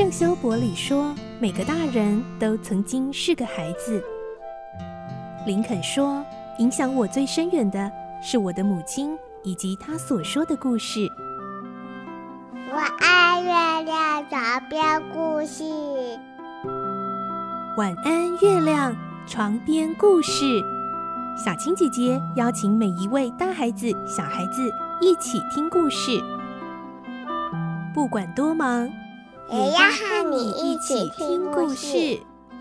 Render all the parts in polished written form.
圣修伯里说，每个大人都曾经是个孩子。林肯说，影响我最深远的是我的母亲以及她所说的故事。 我爱月亮床边故事。 晚安，月亮床边故事。小青姐姐邀请每一位大孩子、小孩子一起听故事，不管多忙， 也要和你一起听故事。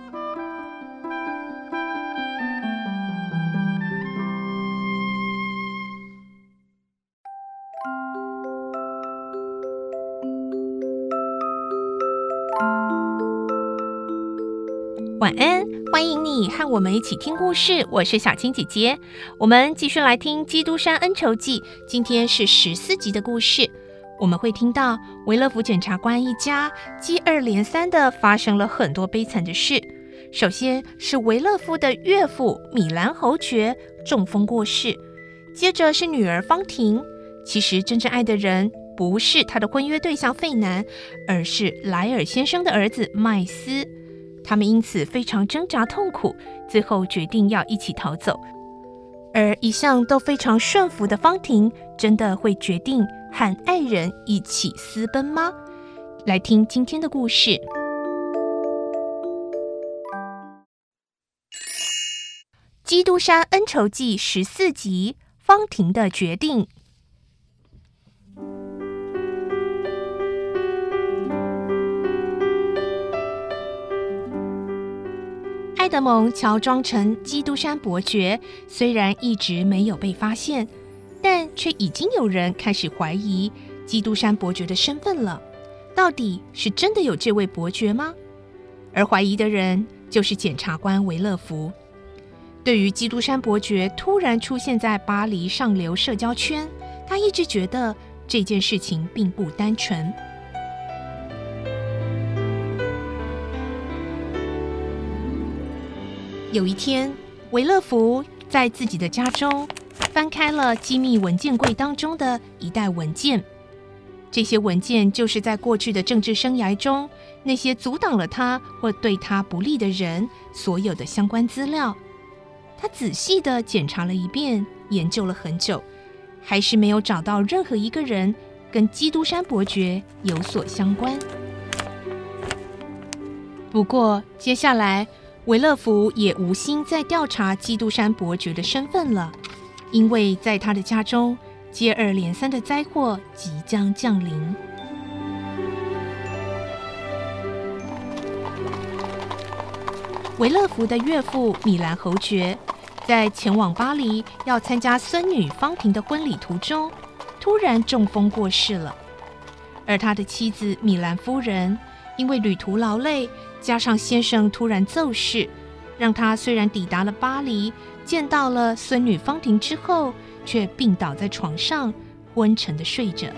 晚安，欢迎你和我们一起听故事，我是小青姐姐。我们继续来听《基督山恩仇记》，今天是14集的故事。我们会听到维勒福检察官一家接二连三的发生了很多悲惨的事。首先是维勒夫的岳父米兰侯爵中风过世，接着是女儿芳婷。其实真正爱的人不是他的婚约对象费南，而是莱尔先生的儿子麦斯。他们因此非常挣扎痛苦，最后决定要一起逃走。而一向都非常顺服的芳婷，真的会决定和爱人一起私奔吗？来听今天的故事。基督山恩仇记14集，芳婷的决定。爱德蒙乔装成基督山伯爵，虽然一直没有被发现，但却已经有人开始怀疑基督山伯爵的身份了。到底是真的有这位伯爵吗？而怀疑的人就是检察官维勒福。对于基督山伯爵突然出现在巴黎上流社交圈，他一直觉得这件事情并不单纯。有一天，维勒福在自己的家中翻开了机密文件柜当中的一袋文件。这些文件就是在过去的政治生涯中，那些阻挡了他或对他不利的人所有的相关资料。他仔细地检查了一遍，研究了很久，还是没有找到任何一个人跟基督山伯爵有所相关。不过接下来维勒福也无心再调查基督山伯爵的身份了，因为在他的家中接二连三的灾祸即将降临。维勒福的岳父米兰侯爵在前往巴黎要参加孙女芳婷的婚礼途中，突然中风过世了。而他的妻子米兰夫人因为旅途劳累，加上先生突然奏事，让他虽然抵达了巴黎，见到了孙女芳婷之后，却病倒在床上，昏沉地睡着。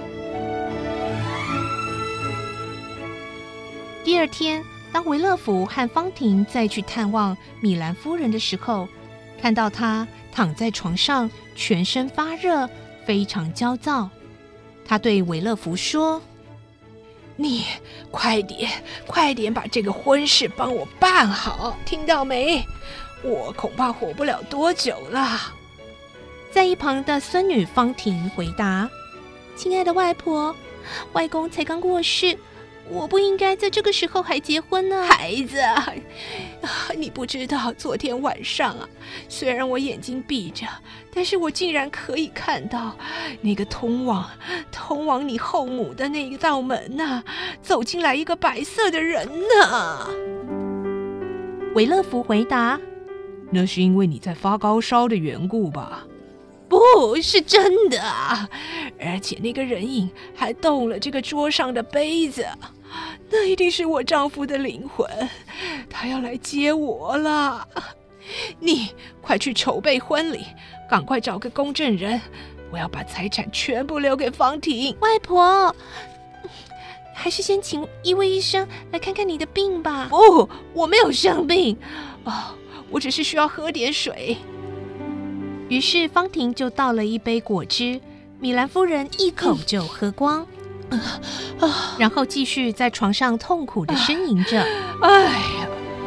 第二天，当维勒福和芳婷再去探望米兰夫人的时候，看到她躺在床上，全身发热，非常焦躁。他对维勒福说：“你快点把这个婚事帮我办好，听到没？我恐怕活不了多久了。”在一旁的孙女芳婷回答：“亲爱的外婆，外公才刚过世，我不应该在这个时候还结婚呢。”孩子啊，你不知道昨天晚上啊，虽然我眼睛闭着，但是我竟然可以看到那个通往你后母的那一道门啊，走进来一个白色的人呢。维勒福回答：“那是因为你在发高烧的缘故吧？”“不是真的啊，而且那个人影还动了这个桌上的杯子，那一定是我丈夫的灵魂，他要来接我了。你快去筹备婚礼，赶快找个公证人，我要把财产全部留给芳婷。”“外婆，还是先请一位医生来看看你的病吧。”“不，我没有生病，我只是需要喝点水。”于是芳婷就倒了一杯果汁，米兰夫人一口就喝光。 然后继续在床上痛苦地呻吟着。 哎呀！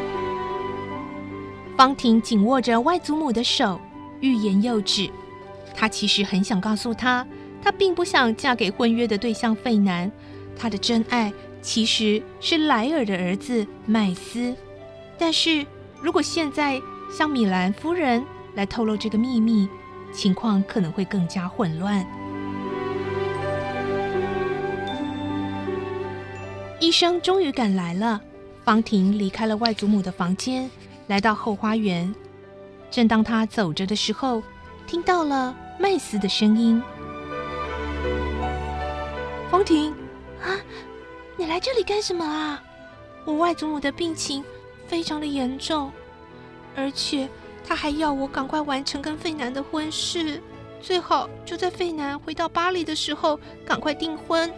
方婷紧握着外祖母的手，欲言又止。她其实很想告诉她，她并不想嫁给婚约的对象费南，她的真爱其实是莱尔的儿子麦斯。但是如果现在向米兰夫人来透露这个秘密，情况可能会更加混乱。医生终于赶来了，方婷离开了外祖母的房间，来到后花园。正当她走着的时候，听到了麦斯的声音：“方婷啊，你来这里干什么啊？我外祖母的病情非常的严重，而且她还要我赶快完成跟费南的婚事，最好就在费南回到巴黎的时候赶快订婚。”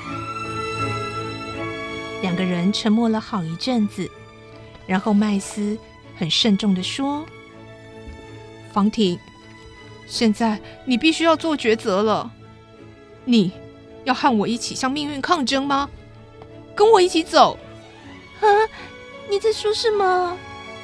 两个人沉默了好一阵子，然后麦斯很慎重地说：“ 方婷，现在你必须要做抉择了。你要和我一起向命运抗争吗？跟我一起走。” 啊，你在说什么？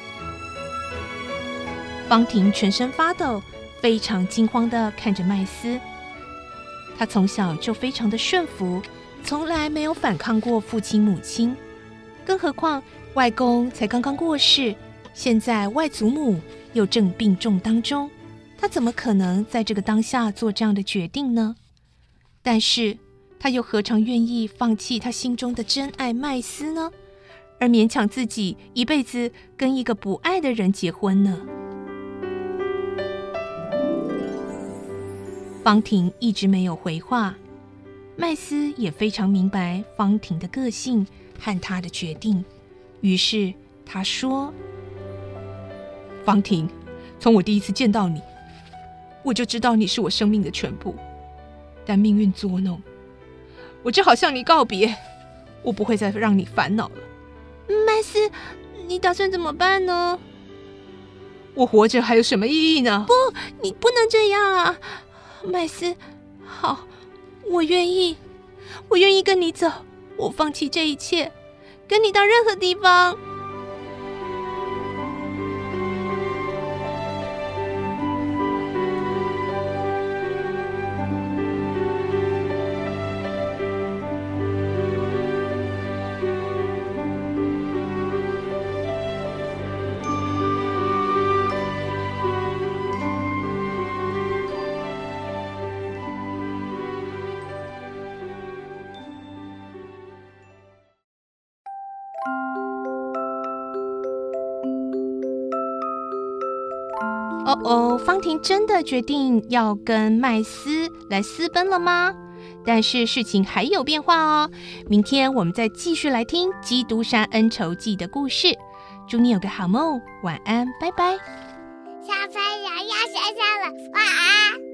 方婷全身发抖，非常惊慌地看着麦斯。他从小就非常的顺服，从来没有反抗过父亲母亲，更何况外公才刚刚过世，现在外祖母又正病重当中，他怎么可能在这个当下做这样的决定呢？但是他又何尝愿意放弃他心中的真爱麦斯呢？而勉强自己一辈子跟一个不爱的人结婚呢？方婷一直没有回话，麦斯也非常明白方婷的个性和她的决定，于是他说：“ 方婷，从我第一次见到你，我就知道你是我生命的全部，但命运作弄，我只好向你告别，我不会再让你烦恼了。” 麦斯，你打算怎么办呢？ 我活着还有什么意义呢？ 不，你不能这样啊！麦斯，好，我愿意跟你走，我放弃这一切，跟你到任何地方。方婷真的决定要跟麦斯来私奔了吗？但是事情还有变化哦。明天我们再继续来听《基督山恩仇记》的故事。祝你有个好梦，晚安，拜拜。 小朋友要睡觉了，晚安。